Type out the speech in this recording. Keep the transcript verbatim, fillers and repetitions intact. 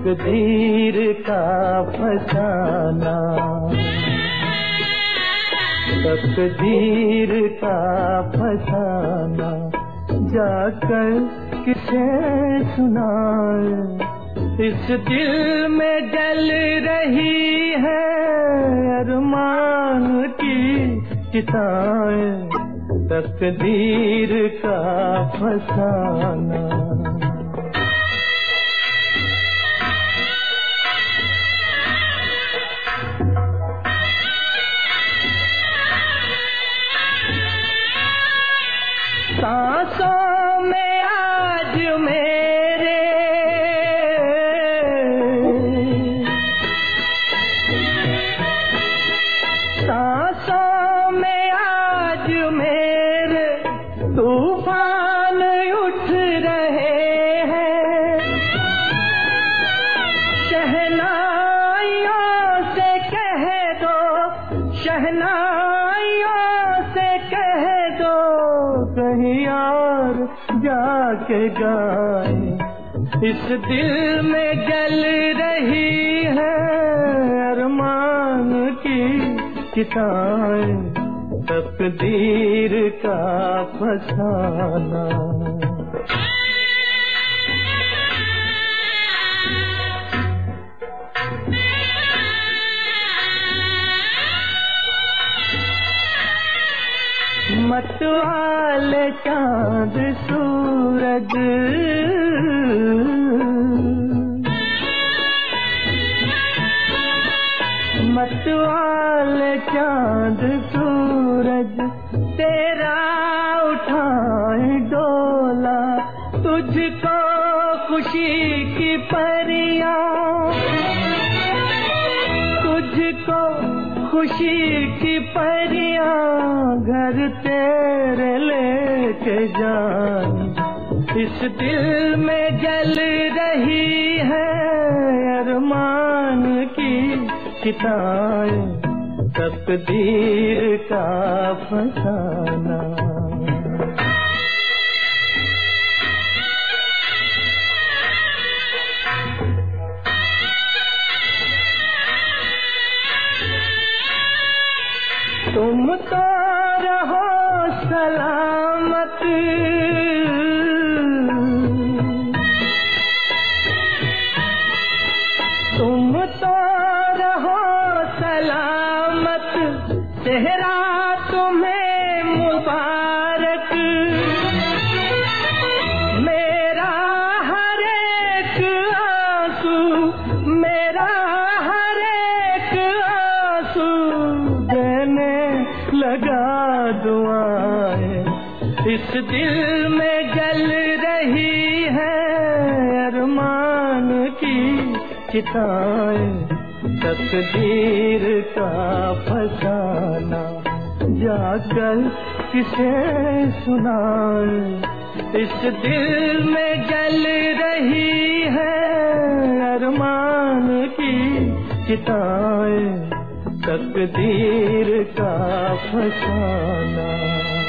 तकदीर का फसाना, तकदीर का फसाना, जाकर किसे सुनाए। इस दिल में जल रही है अरमान की चिताएं, तकदीर का फसाना। सांसों में आज मेरे सांसों में आज मेरे तूफान उठ रहे हैं। शहनाइयों से कह दो, शहनाइयों से कह दो, कहीं और जाके गाए। इस दिल में जल रही है अरमान की चिताएं, तकदीर का फसाना। मतवाले चांद सूरज, मतवाले चांद सूरज, तेरा उठाए डोला, तुझको खुशी की परियां, तुझको खुशी की परियां घर तेरे लेके जाए। इस दिल में जल रही है अरमान की चिताएं, तकदीर का फसाना। तुम तो रहो सलामत, तुम तो रहो सलामत, सेहरा तुम्हें मुबारक। मेरा हर एक आंसू, मेरा हर एक आंसू देने लगा दुआएं। इस दिल में जल रही है अरमान की चिताएं, तकदीर का फसाना, जाकर किसे सुनाए। इस दिल में जल रही है अरमान की चिताएं, तकदीर का फसाना।